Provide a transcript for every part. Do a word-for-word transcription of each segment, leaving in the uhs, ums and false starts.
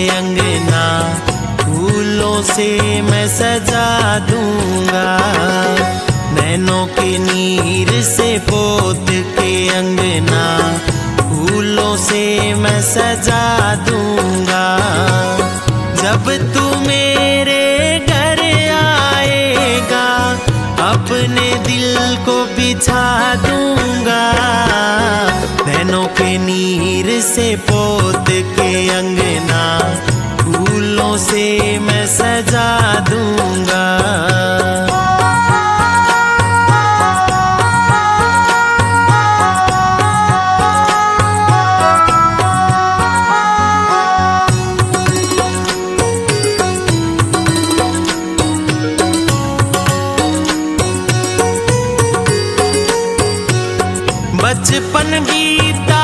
अंगना फूलों से मैं सजा दूंगा। नैनों के नीर से पोत के अंगना फूलों से मैं सजा दूंगा। जब तू मेरे घर आएगा अपने दिल को बिछा दूंगा। नैनों के नीर से पोत के अंगना फूलों से मैं सजा दूंगा। बचपन बीता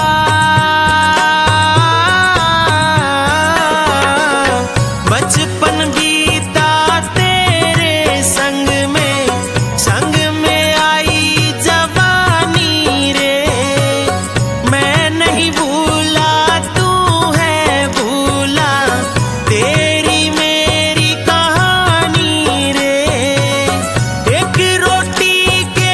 बचपन बीता तेरे संग में, संग में आई जवानी रे। मैं नहीं भूला तू है भूला तेरी मेरी कहानी रे। एक रोटी के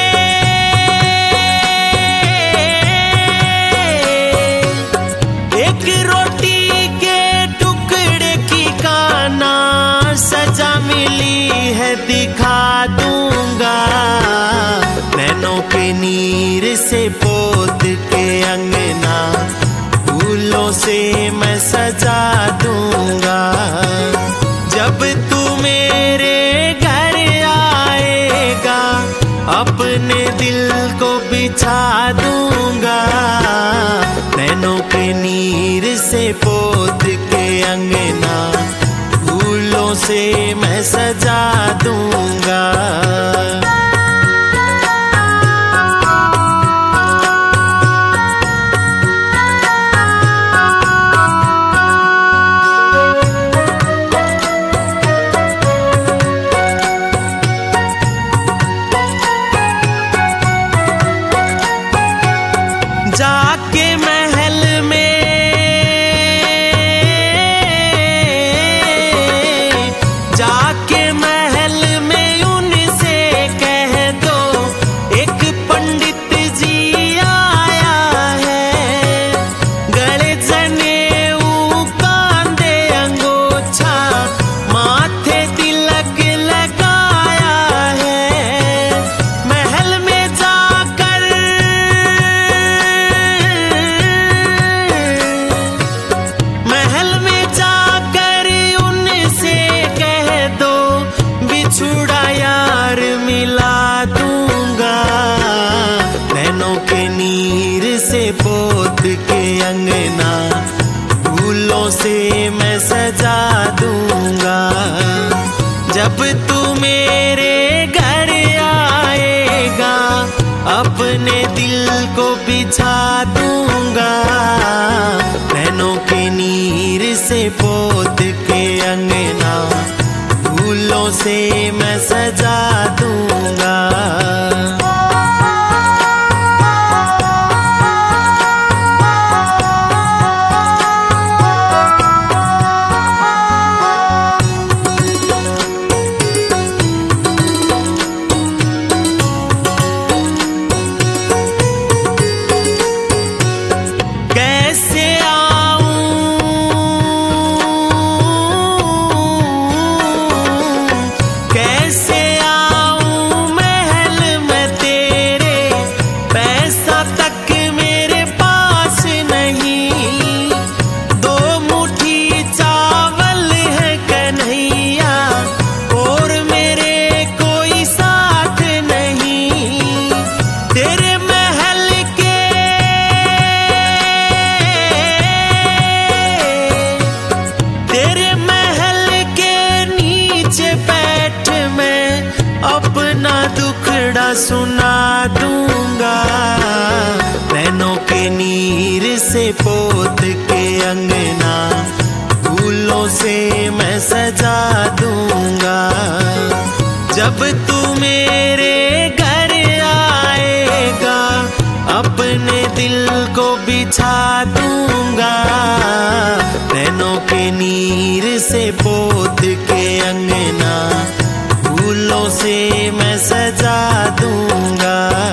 एक रोटी के टुकड़े की काना सजा मिली है दिखा दूंगा। नैनों के नीर से पोत के अंगना फूलों से मैं सजा दूंगा। जब तू मेरे घर आएगा अपने दिल को बिछा दूंगा। नैनों के नीर से पोत के अंगना फूलों से मैं सजा दूंगा। जाके महल में जाके महल में उनसे कह दो एक पंडित जी आया है। गले जनेऊ कांधे अंगोछा माथे तिलक लगाया है। महल में जाकर महल में जाकर उनसे कह दो बिछुड़ा यार मिला दूंगा। नैनों के नीर से पोत के अंगना फूलों से मैं सजा दूंगा। जब तू मेरे घर आएगा अपने दिल को बिछा दूंगा। नैनों के नीर से पोत के अंगना फूलों से मैं सजा दूंगा। कैसे आऊं कैसे आऊं महल में तेरे, पैसा तक मेरे पास नहीं। दो मुट्ठी चावल है कन्हैया और मेरे कोई साथ नहीं। तेरे महल के तेरे महल के नीचे बैठ मैं अपना दुखड़ा सुना दूंगा। नैनों के नीर से पोत के अंगना फूलों से मैं सजा दूंगा। जब तू मेरे घर आएगा अपने दिल को बिछा दूंगा। नैनों के से पोत के अंगना फूलों से मैं सजा दूंगा।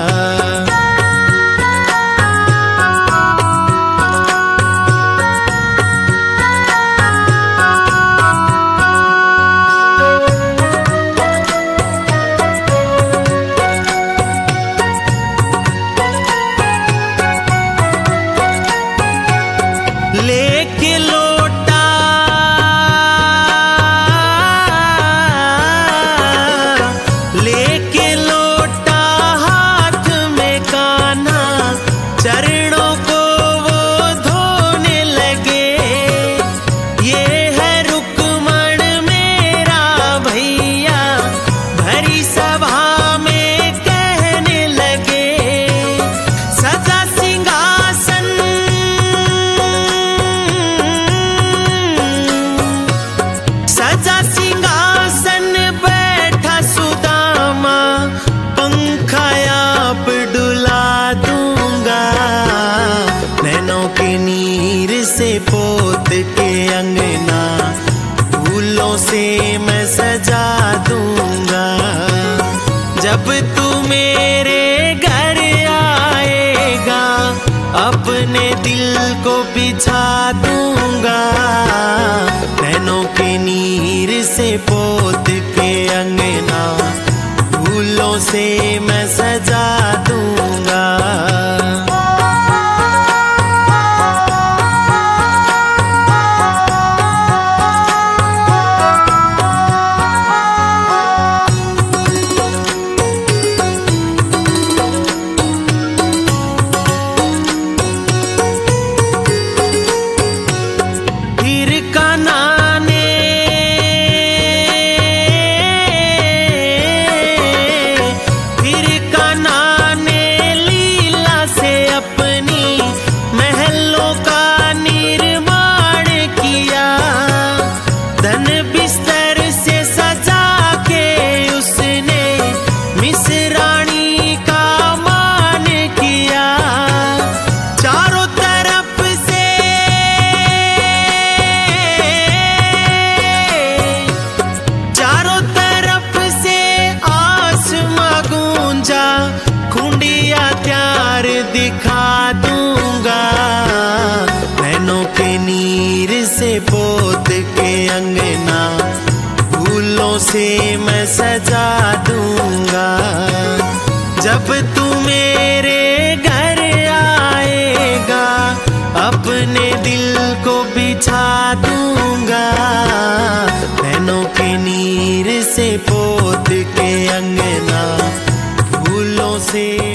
लेके लोटा लेके लोटा हाथ में कान्हा चरणों को वो धोने लगे। ये है रुक्मण मेरा भैया भरी सभा में कहने लगे। सजा सिंहासन सजा सिंहासन बैठा सुदामा पंखा आप डुला दूंगा। नैनों के नीर से पोत के अंगना फूलों से मैं सजा दूंगा। जब तू मेरे घर आएगा अपने दिल को बिछा दूंगा। नैनों के नीर से पोत के अंगना फूलों से मैं सजा दूंगा। फिर कान्हा फिर कान्हा ने लीला से अपनी महलों का निर्माण किया। धन बिस्तर से सजा के उसने मिसरानी का मान किया। चारों तरफ से चारों तरफ से आसमां गूंजा। खुंडिया त्यार दिखा दूंगा। नैनों के नीर से पोत के अंगना फूलों से मैं सजा दूंगा। जब तू मेरे घर आएगा अपने दिल को बिछा दूंगा। नैनों के नीर से पोत के अंगना फूलों से